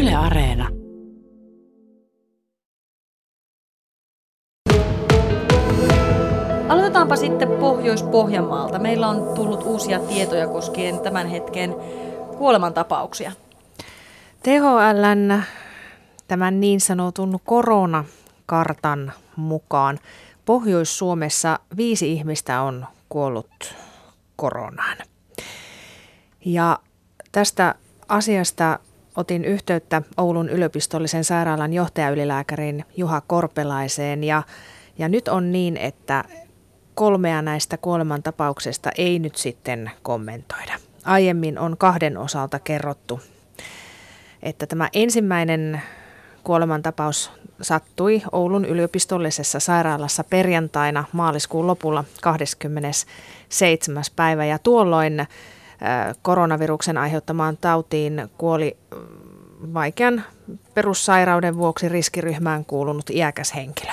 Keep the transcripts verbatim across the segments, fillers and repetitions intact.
Yle Areena. Aloitetaanpa sitten Pohjois-Pohjanmaalta. Meillä on tullut uusia tietoja koskien tämän hetken kuolemantapauksia. T H L:n tämän niin sanotun koronakartan mukaan Pohjois-Suomessa viisi ihmistä on kuollut koronaan. Ja tästä asiasta otin yhteyttä Oulun yliopistollisen sairaalan johtajaylilääkärin Juha Korpelaiseen ja, ja nyt on niin, että kolmea näistä kuolemantapauksista ei nyt sitten kommentoida. Aiemmin on kahden osalta kerrottu, että tämä ensimmäinen kuolemantapaus sattui Oulun yliopistollisessa sairaalassa perjantaina maaliskuun lopulla kahdeskymmenesseitsemäs päivä ja tuolloin koronaviruksen aiheuttamaan tautiin kuoli vaikean perussairauden vuoksi riskiryhmään kuulunut iäkäs henkilö.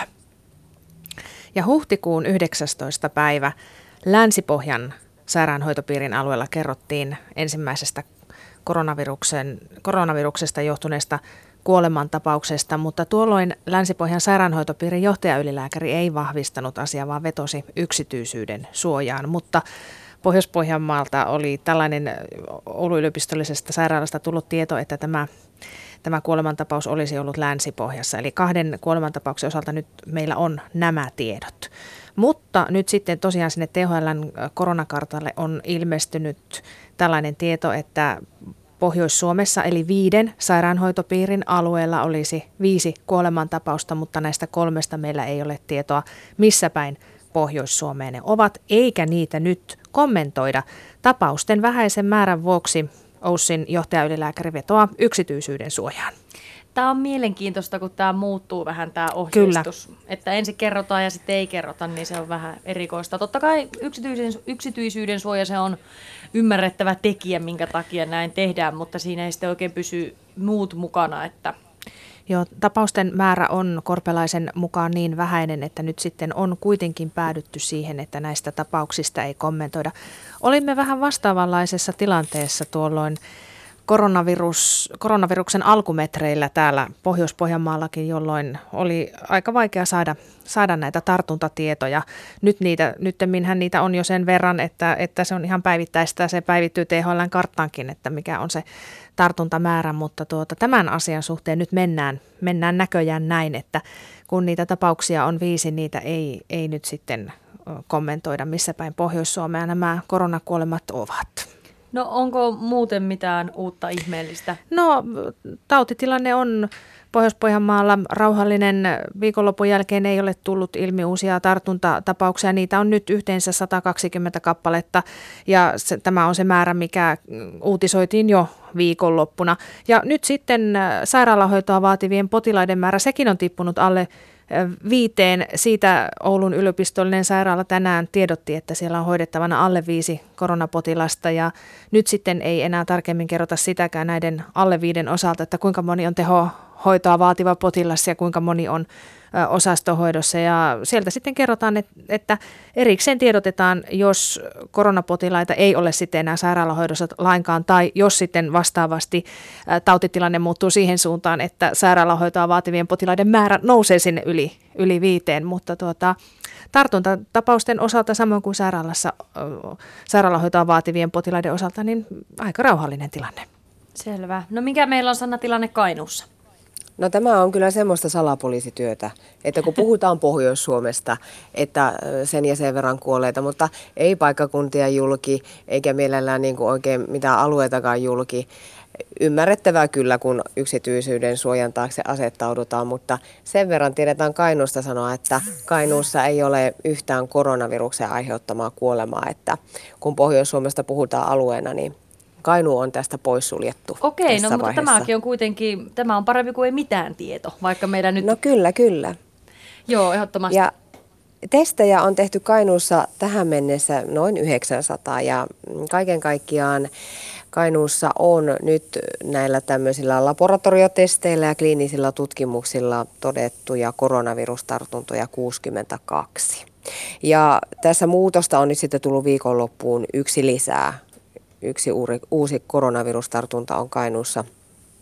Ja huhtikuun yhdeksästoista päivä Länsi-Pohjan sairaanhoitopiirin alueella kerrottiin ensimmäisestä koronaviruksen, koronaviruksesta johtuneesta kuolemantapauksesta, mutta tuolloin Länsi-Pohjan sairaanhoitopiirin johtajaylilääkäri ei vahvistanut asiaa, vaan vetosi yksityisyyden suojaan, mutta Pohjois-Pohjanmaalta oli tällainen Oulun yliopistollisesta sairaalasta tullut tieto, että tämä, tämä kuolemantapaus olisi ollut Länsi-Pohjassa. Eli kahden kuolemantapauksen osalta nyt meillä on nämä tiedot. Mutta nyt sitten tosiaan sinne T H L:n koronakartalle on ilmestynyt tällainen tieto, että Pohjois-Suomessa eli viiden sairaanhoitopiirin alueella olisi viisi kuolemantapausta, mutta näistä kolmesta meillä ei ole tietoa, missä päin Pohjois-Suomeen ne ovat, eikä niitä nyt kommentoida. Tapausten vähäisen määrän vuoksi OYSin johtajaylilääkäri vetoaa yksityisyyden suojaan. Tämä on mielenkiintoista, kun tämä muuttuu vähän tämä ohjeistus. Kyllä. Että ensin kerrotaan ja sitten ei kerrota, niin se on vähän erikoista. Totta kai yksityisyyden, yksityisyyden suoja se on ymmärrettävä tekijä, minkä takia näin tehdään, mutta siinä ei sitten oikein pysy muut mukana, että Joo, tapausten määrä on Korpelaisen mukaan niin vähäinen, että nyt sitten on kuitenkin päädytty siihen, että näistä tapauksista ei kommentoida. Olimme vähän vastaavanlaisessa tilanteessa tuolloin koronavirus, koronaviruksen alkumetreillä täällä Pohjois-Pohjanmaallakin, jolloin oli aika vaikea saada, saada näitä tartuntatietoja. Nyt niitä, nyttemminhän niitä on jo sen verran, että, että se on ihan päivittäistä, se päivittyy T H L:n karttaankin, että mikä on se tartuntamäärä, mutta tuota, tämän asian suhteen nyt mennään, mennään näköjään näin, että kun niitä tapauksia on viisi, niitä ei, ei nyt sitten kommentoida, missä päin Pohjois-Suomea nämä koronakuolemat ovat. No onko muuten mitään uutta ihmeellistä? No tautitilanne on Pohjois-Pohjanmaalla rauhallinen. Viikonlopun jälkeen ei ole tullut ilmi uusia tartuntatapauksia. Niitä on nyt yhteensä sata kaksikymmentä kappaletta ja se, tämä on se määrä, mikä uutisoitiin jo viikonloppuna. Ja nyt sitten sairaalahoitoa vaativien potilaiden määrä, sekin on tippunut alle viiteen. Siitä Oulun yliopistollinen sairaala tänään tiedotti, että siellä on hoidettavana alle viisi koronapotilasta ja nyt sitten ei enää tarkemmin kerrota sitäkään näiden alle viiden osalta, että kuinka moni on tehohoitoa vaativa potilas ja kuinka moni on osastohoidossa ja sieltä sitten kerrotaan, että erikseen tiedotetaan, jos koronapotilaita ei ole sitten enää sairaalahoidossa lainkaan tai jos sitten vastaavasti tautitilanne muuttuu siihen suuntaan, että sairaalahoitoa vaativien potilaiden määrä nousee sinne yli, yli viiteen, mutta tuota, tartuntatapausten osalta samoin kuin sairaalassa, sairaalahoitoa vaativien potilaiden osalta, niin aika rauhallinen tilanne. Selvä. No mikä meillä on, Sanna, tilanne Kainuussa? No tämä on kyllä semmoista salapoliisityötä, että kun puhutaan Pohjois-Suomesta, että sen ja sen verran kuolleita, mutta ei paikkakuntia julki, eikä mielellään niin kuin oikein mitään alueitakaan julki. Ymmärrettävää kyllä, kun yksityisyyden suojan taakse asettaudutaan, mutta sen verran tiedetään Kainuusta sanoa, että Kainuussa ei ole yhtään koronaviruksen aiheuttamaa kuolemaa, että kun Pohjois-Suomesta puhutaan alueena, niin Kainuu on tästä poissuljettu. Okei, no mutta vaiheessa. Tämäkin on kuitenkin, tämä on parempi kuin ei mitään tieto, vaikka meidän nyt... No kyllä, kyllä. Joo, ehdottomasti. Ja testejä on tehty Kainuussa tähän mennessä noin yhdeksänsataa ja kaiken kaikkiaan Kainuussa on nyt näillä tämmöisillä laboratoriotesteillä ja kliinisillä tutkimuksilla todettuja koronavirustartuntoja kuusikymmentäkaksi. Ja tässä muutosta on nyt sitten tullut viikonloppuun yksi lisää. Yksi uusi koronavirustartunta on Kainuussa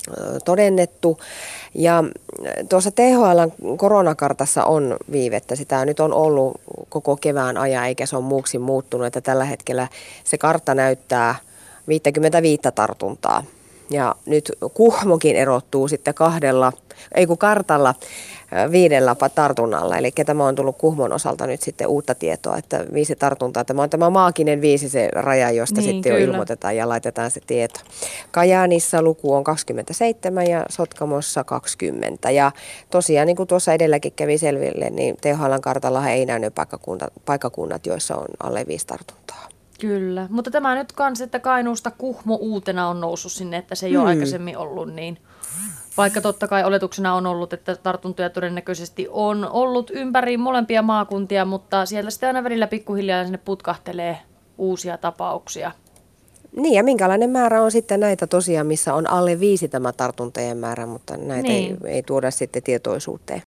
todennettu. Ja tuossa T H L:n koronakartassa on viivettä. Sitä nyt on ollut koko kevään ajan, eikä se ole muuksi muuttunut, että tällä hetkellä se kartta näyttää viisikymmentäviisi tartuntaa. Ja nyt Kuhmokin erottuu sitten kahdella, ei kun kartalla viidellä tartunnalla. Eli tämä on tullut Kuhmon osalta nyt sitten uutta tietoa, että viisi tartuntaa. Tämä on tämä maaginen viisi se raja, josta niin, sitten jo ilmoitetaan ja laitetaan se tieto. Kajaanissa luku on kaksikymmentäseitsemän ja Sotkamossa kaksikymmentä. Ja tosiaan niin kuin tuossa edelläkin kävi selville, niin T H L:n kartalla ei näy ne paikkakunnat, paikkakunnat, joissa on alle viisi tartuntaa. Kyllä, mutta tämä nyt kans, että Kainuusta Kuhmo uutena on noussut sinne, että se ei hmm. ole aikaisemmin ollut niin. Vaikka totta kai oletuksena on ollut, että tartuntoja todennäköisesti on ollut ympäri molempia maakuntia, mutta siellä sitten aina välillä pikkuhiljaa sinne putkahtelee uusia tapauksia. Niin, ja minkälainen määrä on sitten näitä tosiaan, missä on alle viisi tämä tartuntojen määrä, mutta näitä niin. ei, ei tuoda sitten tietoisuuteen.